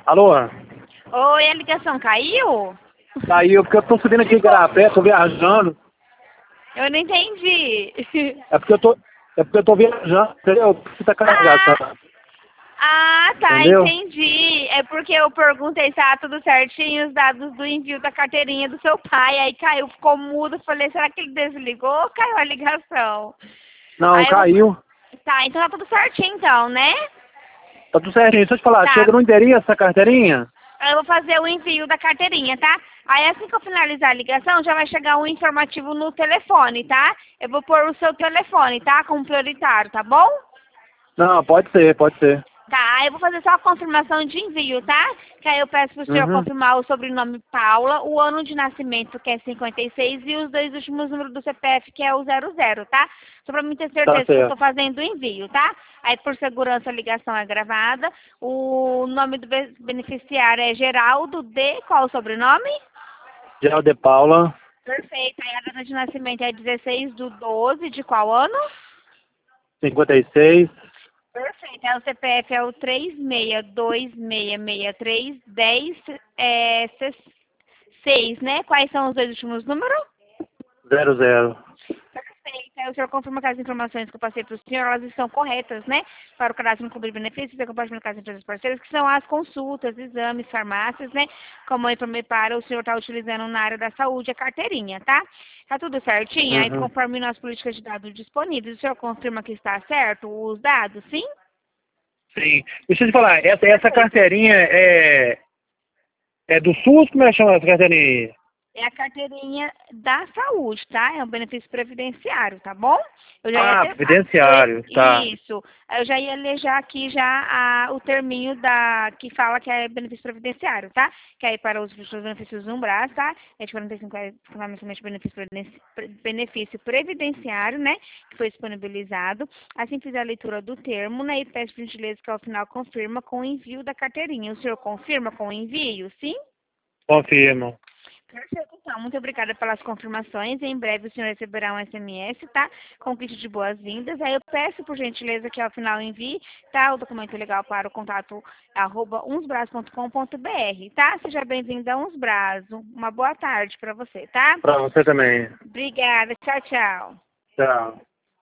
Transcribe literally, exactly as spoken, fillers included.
Alô? Oi, a ligação caiu? Caiu, porque eu tô subindo aqui em Igarapé, tô viajando. Eu não entendi. É porque eu tô, é porque eu tô viajando, entendeu? Você tá carregado, Ah, tá? ah, tá, Entendeu? entendi. É porque eu perguntei se tá tudo certinho, os dados do envio da carteirinha do seu pai. Aí caiu, ficou mudo. Falei, será que ele desligou ou caiu a ligação? Não, Aí eu vou... caiu. Tá, então tá tudo certinho então, né? Tá tudo certinho. Deixa eu te falar, Tá. chega no endereço essa carteirinha? Eu vou fazer o envio da carteirinha, tá? Aí assim que eu finalizar a ligação, já vai chegar um informativo no telefone, tá? Eu vou pôr o seu telefone, tá? Como prioritário, tá bom? Não, pode ser, pode ser. Tá, aí eu vou fazer só a confirmação de envio, tá? Que aí eu peço pro senhor Uhum. confirmar o sobrenome Paula, o ano de nascimento, que é cinquenta e seis, e os dois últimos números do C P F, que é o zero zero, tá? Só pra mim ter Tá certeza que eu tô certo. fazendo o envio, tá? Aí, por segurança, a ligação é gravada. O nome do be- beneficiário é Geraldo D. Qual o sobrenome? Geraldo de Paula, Perfeito. Aí a data de nascimento é dezesseis do doze, de qual ano? cinquenta e seis, Perfeito. Aí o C P F é o três seis dois seis seis três dez é, seis, né? Quais são os dois últimos números? zero zero. Perfeito. Aí o senhor confirma que as informações que eu passei para o senhor, elas estão corretas, né? Para o cadastro no cobrir benefícios e compartilhamento com as empresas parceiras, que são as consultas, exames, farmácias, né? Como eu informei para, o senhor está utilizando na área da saúde a carteirinha, tá? Tá tudo certinho? Aí, Uhum. conforme nossas políticas de dados disponíveis, o senhor confirma que está certo os dados, sim? Sim. Deixa eu te falar, essa, essa Perfeito. carteirinha é, é do SUS? Como é que chama essa carteirinha? É a carteirinha da saúde, tá? É um benefício previdenciário, tá bom? Eu já ia Ah, ter... Eu ia- previdenciário, tá. isso. Eu já ia ler já aqui já a, o terminho da, que fala que é benefício previdenciário, tá? Que é aí para os seus benefícios umbrais, tá? É de quarenta e cinco reais, fundamentalmente benefício, previden- pre- benefício previdenciário, né? Que foi disponibilizado. Assim fizer a leitura do termo, né? E peço por gentileza que ao final confirma com o envio da carteirinha. O senhor confirma com o envio, sim? Confirmo. Perfeito, então. Muito obrigada pelas confirmações. Em breve o senhor receberá um S M S, tá? Com o kit de boas-vindas. Aí eu peço, por gentileza, que ao final envie, tá? O documento legal para o contato arroba unsbras ponto com ponto br, tá? Seja bem-vindo a Unsbras. Uma boa tarde para você, tá? Pra você também. Obrigada. Tchau, tchau. Tchau.